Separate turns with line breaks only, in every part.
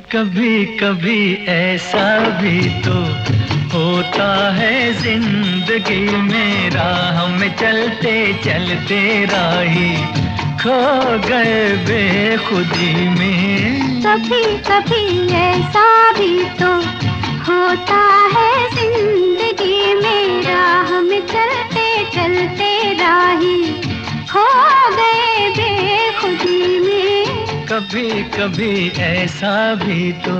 कभी कभी ऐसा भी तो होता है जिंदगी में, राह में चलते चलते राही खो गए बेखुदी में।
कभी कभी ऐसा भी तो होता है जिंदगी में, राह में चलते चलते राही खो गए बेखुदी में।
कभी कभी ऐसा भी तो।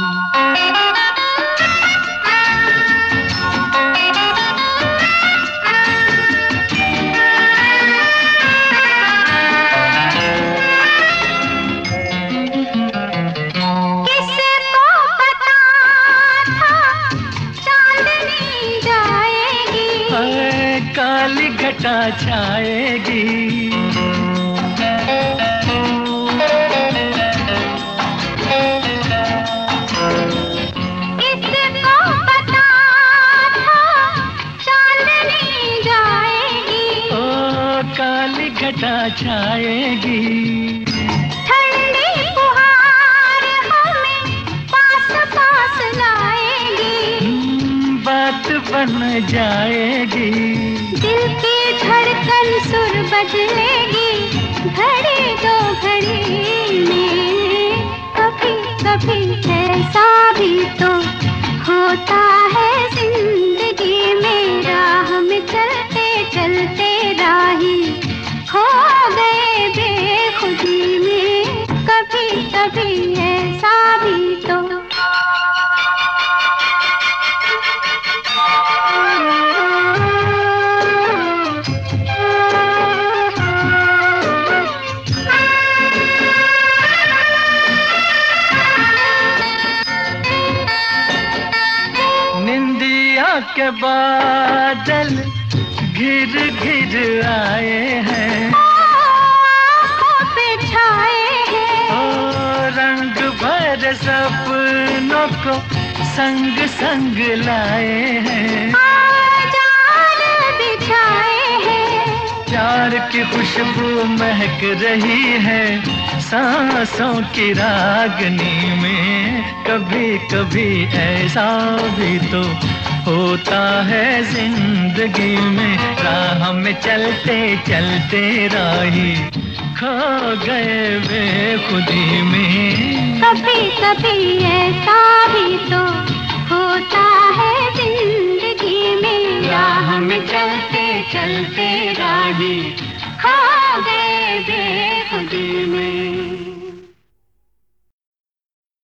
काली घटा छाएगी,
किसको पता था चांदनी जाएगी।
ओ काली घटा छाएगी,
ठंडी फुहार हमें पास पास लाएगी।
बात बन जाएगी,
दिल की धड़कन सुर बदलेगी, घड़ी दो घड़ी में। कभी कभी ऐसा भी तो होता है जिंदगी में, राह में चलते चलते राही खो गए बेखुदी में। कभी कभी ऐसा भी तो।
के बादल घिर घिर आए हैं,
आँखों पे छाए हैं।
ओ रंग भर सपनों को संग संग लाए हैं।
जाल बिछाए हैं,
प्यार की खुशबू महक रही है सांसों की रागनी में। कभी कभी ऐसा भी तो होता है जिंदगी में, राह में चलते चलते राही खो गए बेखुदी में।
कभी कभी ऐसा भी तो होता है जिंदगी में,
राह में चलते चलते राही
खो गए बेखुदी में।